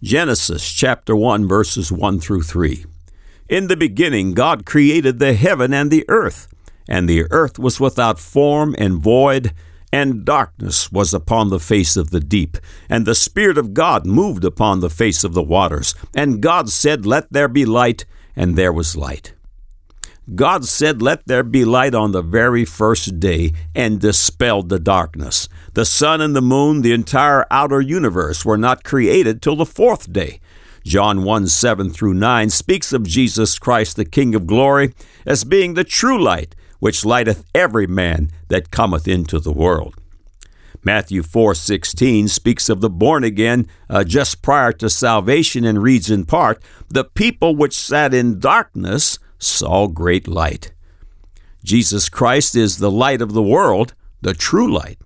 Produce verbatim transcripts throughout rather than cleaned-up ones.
Genesis chapter one, verses one through three. In the beginning, God created the heaven and the earth, and the earth was without form and void, and darkness was upon the face of the deep. And the Spirit of God moved upon the face of the waters. And God said, "Let there be light," and there was light. God said, "Let there be light" on the very first day, and dispelled the darkness. The sun and the moon, the entire outer universe, were not created till the fourth day. John one, seven through nine speaks of Jesus Christ, the King of glory, as being the true light, which lighteth every man that cometh into the world. Matthew four, sixteen speaks of the born again uh, just prior to salvation, and reads in part, "The people which sat in darkness saw great light." Jesus Christ is the light of the world, the true light.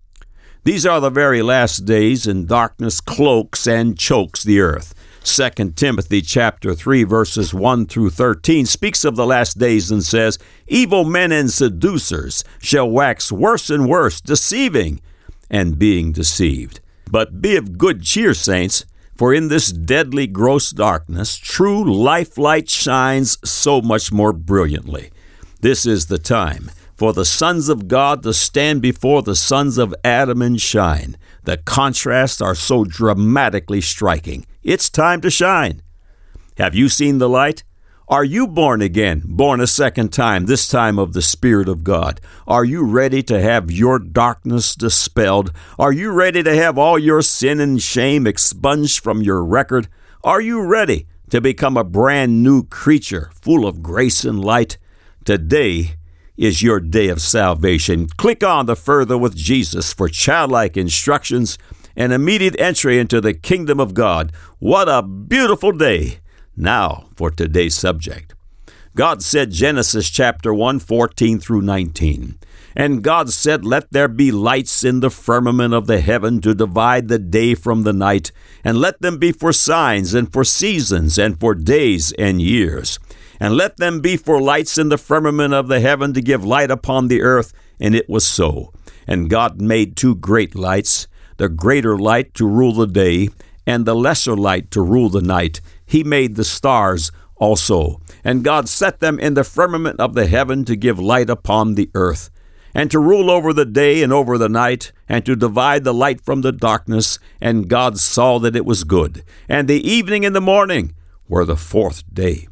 These are the very last days, and darkness cloaks and chokes the earth. Second Timothy chapter three, verses one through thirteen speaks of the last days and says, "Evil men and seducers shall wax worse and worse, deceiving and being deceived. But be of good cheer, saints, for in this deadly gross darkness, true life light shines so much more brilliantly." This is the time for the sons of God to stand before the sons of Adam and shine. The contrasts are so dramatically striking. It's time to shine. Have you seen the light? Are you born again, born a second time, this time of the Spirit of God? Are you ready to have your darkness dispelled? Are you ready to have all your sin and shame expunged from your record? Are you ready to become a brand new creature full of grace and light? Today is your day of salvation. Click on the Further with Jesus for childlike instructions and immediate entry into the kingdom of God. What a beautiful day! Now for today's subject. God said, Genesis chapter one, fourteen through nineteen. "And God said, Let there be lights in the firmament of the heaven to divide the day from the night, and let them be for signs and for seasons and for days and years. And let them be for lights in the firmament of the heaven to give light upon the earth. And it was so. And God made two great lights, the greater light to rule the day, and the lesser light to rule the night. He made the stars also. And God set them in the firmament of the heaven to give light upon the earth, and to rule over the day and over the night, and to divide the light from the darkness. And God saw that it was good. And the evening and the morning were the fourth day."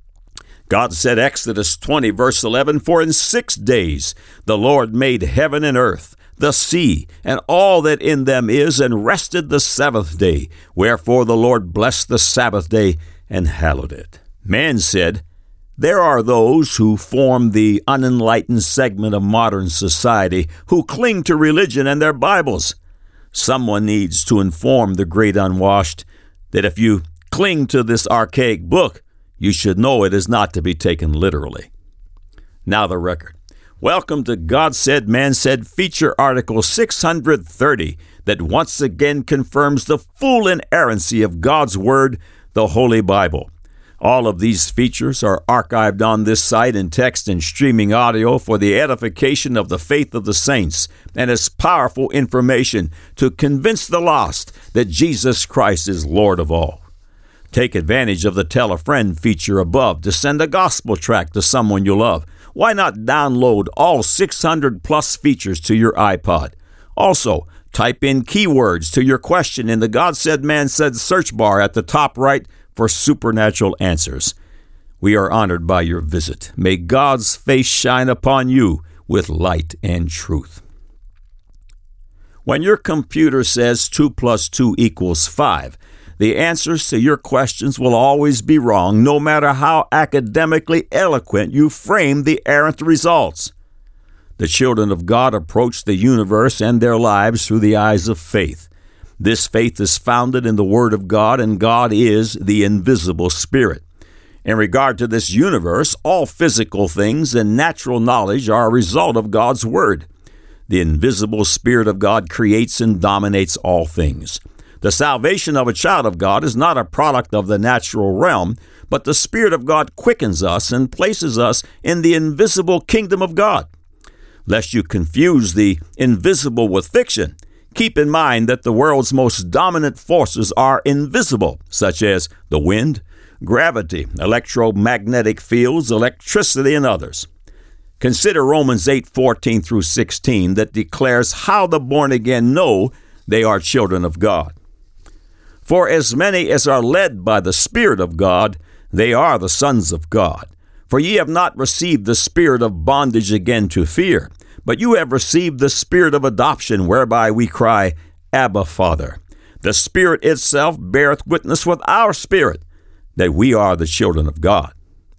God said, Exodus twenty, verse eleven, "For in six days the Lord made heaven and earth, the sea, and all that in them is, and rested the seventh day. Wherefore the Lord blessed the Sabbath day and hallowed it." Man said, "There are those who form the unenlightened segment of modern society who cling to religion and their Bibles. Someone needs to inform the great unwashed that if you cling to this archaic book, you should know it is not to be taken literally." Now the record. Welcome to God Said, Man Said feature article six hundred thirty that once again confirms the full inerrancy of God's Word, the Holy Bible. All of these features are archived on this site in text and streaming audio for the edification of the faith of the saints, and is powerful information to convince the lost that Jesus Christ is Lord of all. Take advantage of the Tell a Friend feature above to send a gospel tract to someone you love. Why not download all six hundred plus features to your iPod? Also, type in keywords to your question in the God Said, Man Said search bar at the top right for supernatural answers. We are honored by your visit. May God's face shine upon you with light and truth. When your computer says two plus two equals five, the answers to your questions will always be wrong, no matter how academically eloquent you frame the errant results. The children of God approach the universe and their lives through the eyes of faith. This faith is founded in the Word of God, and God is the invisible Spirit. In regard to this universe, all physical things and natural knowledge are a result of God's Word. The invisible Spirit of God creates and dominates all things. The salvation of a child of God is not a product of the natural realm, but the Spirit of God quickens us and places us in the invisible kingdom of God. Lest you confuse the invisible with fiction, Keep in mind that the world's most dominant forces are invisible, such as the wind, gravity, electromagnetic fields, electricity, and others. Consider Romans eight fourteen through sixteen that declares how the born-again know they are children of God. For as many as are led by the Spirit of God, they are the sons of God. For ye have not received the spirit of bondage again to fear, but you have received the spirit of adoption, whereby we cry, Abba, Father. The Spirit itself beareth witness with our spirit that we are the children of God.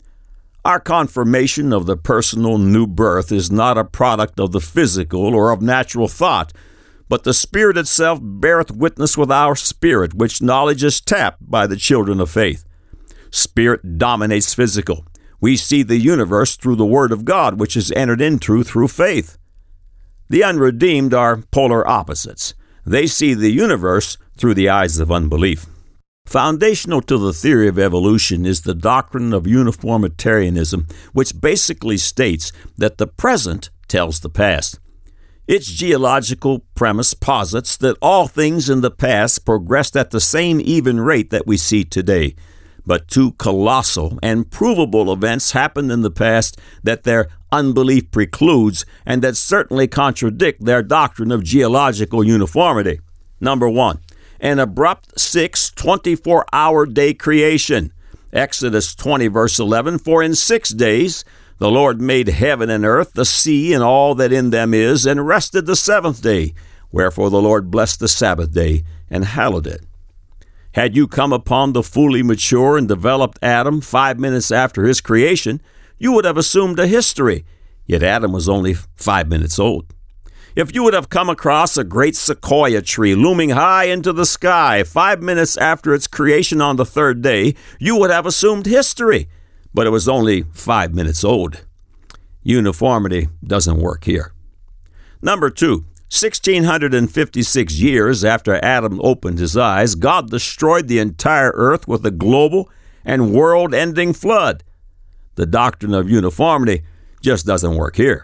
Our confirmation of the personal new birth is not a product of the physical or of natural thought, but the Spirit itself beareth witness with our spirit, which knowledge is tapped by the children of faith. Spirit dominates physical. We see the universe through the Word of God, which is entered into through faith. The unredeemed are polar opposites. They see the universe through the eyes of unbelief. Foundational to the theory of evolution is the doctrine of uniformitarianism, which basically states that the present tells the past. Its geological premise posits that all things in the past progressed at the same even rate that we see today. But two colossal and provable events happened in the past that their unbelief precludes and that certainly contradict their doctrine of geological uniformity. Number one, an abrupt six twenty-four hour day creation. Exodus twenty, verse eleven, for in six days the Lord made heaven and earth, the sea, and all that in them is, and rested the seventh day. Wherefore the Lord blessed the Sabbath day and hallowed it. Had you come upon the fully mature and developed Adam five minutes after his creation, you would have assumed a history, yet Adam was only five minutes old. If you would have come across a great sequoia tree looming high into the sky five minutes after its creation on the third day, you would have assumed history, but it was only five minutes old. Uniformity doesn't work here. Number two, sixteen fifty-six years after Adam opened his eyes, God destroyed the entire earth with a global and world-ending flood. The doctrine of uniformity just doesn't work here.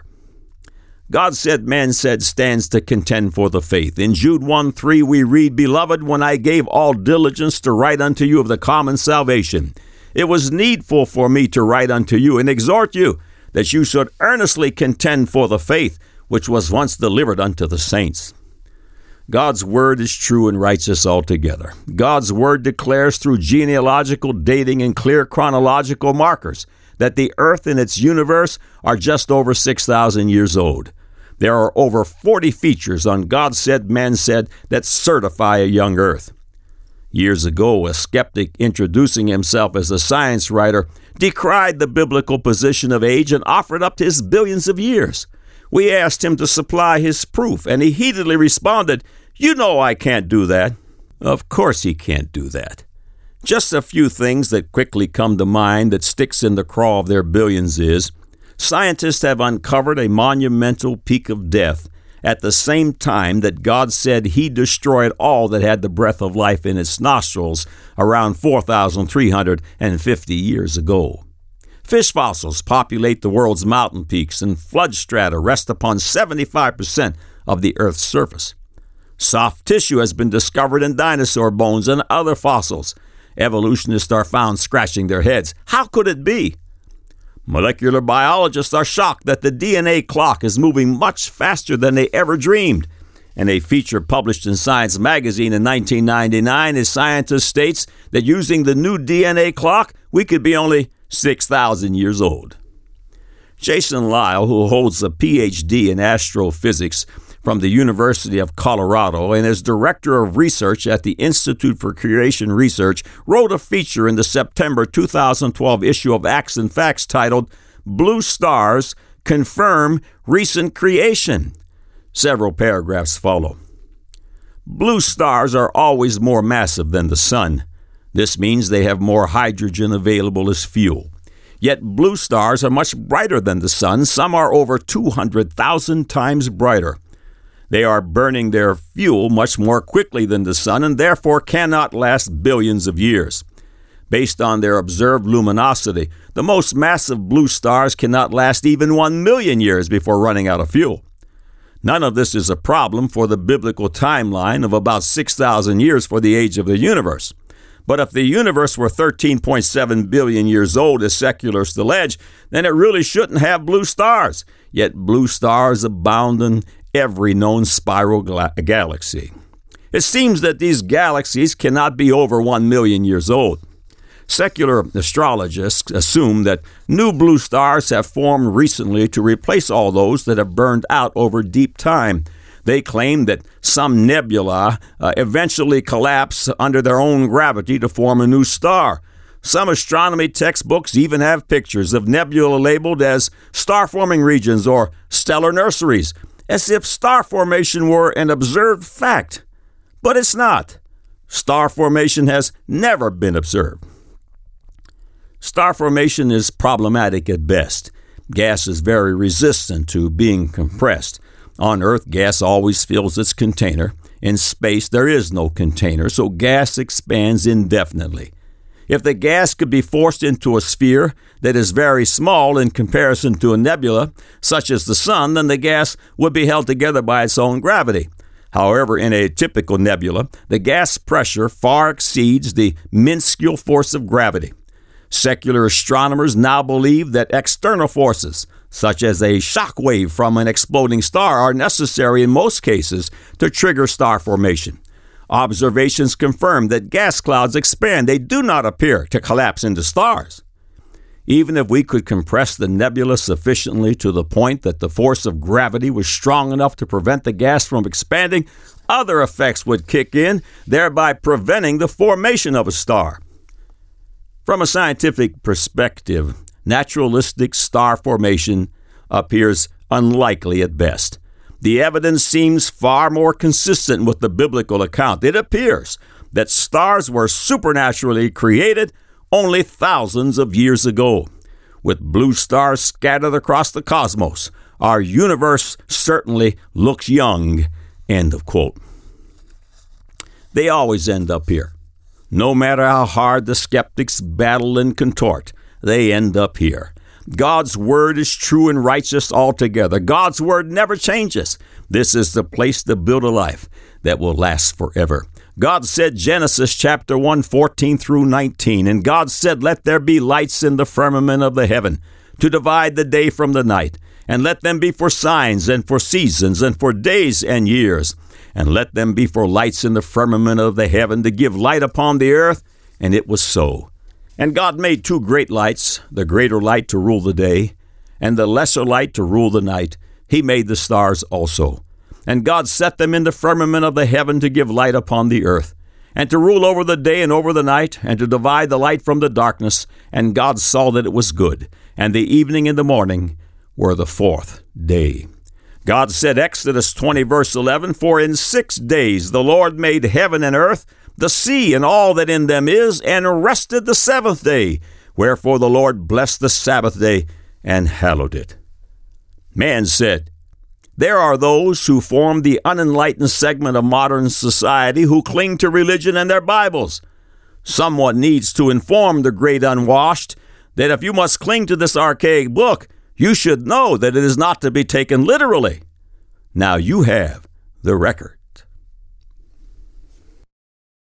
God said, man said, stands to contend for the faith. In Jude one three we read, Beloved, when I gave all diligence to write unto you of the common salvation, it was needful for me to write unto you and exhort you that you should earnestly contend for the faith which was once delivered unto the saints. God's word is true and righteous altogether. God's word declares through genealogical dating and clear chronological markers that the earth and its universe are just over six thousand years old. There are over forty features on God said, man said that certify a young earth. Years ago, a skeptic introducing himself as a science writer decried the biblical position of age and offered up his billions of years. We asked him to supply his proof, and he heatedly responded, You know I can't do that. Of course he can't do that. Just a few things that quickly come to mind that sticks in the craw of their billions is, scientists have uncovered a monumental peak of death at the same time that God said he destroyed all that had the breath of life in its nostrils around four thousand three hundred fifty years ago. Fish fossils populate the world's mountain peaks, and flood strata rest upon seventy-five percent of the Earth's surface. Soft tissue has been discovered in dinosaur bones and other fossils. Evolutionists are found scratching their heads. How could it be? Molecular biologists are shocked that the D N A clock is moving much faster than they ever dreamed. In a feature published in Science magazine in nineteen ninety-nine, a scientist states that using the new D N A clock, we could be only six thousand years old. Jason Lisle, who holds a P H D in astrophysics from the University of Colorado and is director of research at the Institute for Creation Research, wrote a feature in the September two thousand twelve issue of Acts and Facts titled, Blue Stars Confirm Recent Creation. Several paragraphs follow. Blue stars are always more massive than the sun. This means they have more hydrogen available as fuel. Yet blue stars are much brighter than the sun. Some are over two hundred thousand times brighter. They are burning their fuel much more quickly than the sun and therefore cannot last billions of years. Based on their observed luminosity, the most massive blue stars cannot last even one million years before running out of fuel. None of this is a problem for the biblical timeline of about six thousand years for the age of the universe. But if the universe were thirteen point seven billion years old, as secularists allege, then it really shouldn't have blue stars. Yet blue stars abound in every known spiral gal- galaxy. It seems that these galaxies cannot be over one million years old. Secular astrologists assume that new blue stars have formed recently to replace all those that have burned out over deep time. They claim that some nebula uh, eventually collapse under their own gravity to form a new star. Some astronomy textbooks even have pictures of nebula labeled as star-forming regions or stellar nurseries, as if star formation were an observed fact. But it's not. Star formation has never been observed. Star formation is problematic at best. Gas is very resistant to being compressed. On Earth, gas always fills its container. In space, there is no container, so gas expands indefinitely. If the gas could be forced into a sphere that is very small in comparison to a nebula, such as the sun, then the gas would be held together by its own gravity. However, in a typical nebula, the gas pressure far exceeds the minuscule force of gravity. Secular astronomers now believe that external forces, such as a shock wave from an exploding star, are necessary in most cases to trigger star formation. Observations confirm that gas clouds expand. They do not appear to collapse into stars. Even if we could compress the nebula sufficiently to the point that the force of gravity was strong enough to prevent the gas from expanding, other effects would kick in, thereby preventing the formation of a star. From a scientific perspective, naturalistic star formation appears unlikely at best. The evidence seems far more consistent with the biblical account. It appears that stars were supernaturally created only thousands of years ago. With blue stars scattered across the cosmos, our universe certainly looks young. End of quote. They always end up here. No matter how hard the skeptics battle and contort, they end up here. God's word is true and righteous altogether. God's word never changes. This is the place to build a life that will last forever. God said, Genesis chapter one, fourteen through nineteen, and God said, let there be lights in the firmament of the heaven to divide the day from the night, and let them be for signs and for seasons and for days and years, and let them be for lights in the firmament of the heaven to give light upon the earth. And it was so. And God made two great lights, the greater light to rule the day, and the lesser light to rule the night. He made the stars also. And God set them in the firmament of the heaven to give light upon the earth, and to rule over the day and over the night, and to divide the light from the darkness. And God saw that it was good. And the evening and the morning were the fourth day. God said, Exodus twenty, verse eleven, for in six days the Lord made heaven and earth, the sea and all that in them is, and rested the seventh day. Wherefore the Lord blessed the Sabbath day and hallowed it. Man said, there are those who form the unenlightened segment of modern society who cling to religion and their Bibles. Someone needs to inform the great unwashed that if you must cling to this archaic book, you should know that it is not to be taken literally. Now you have the record.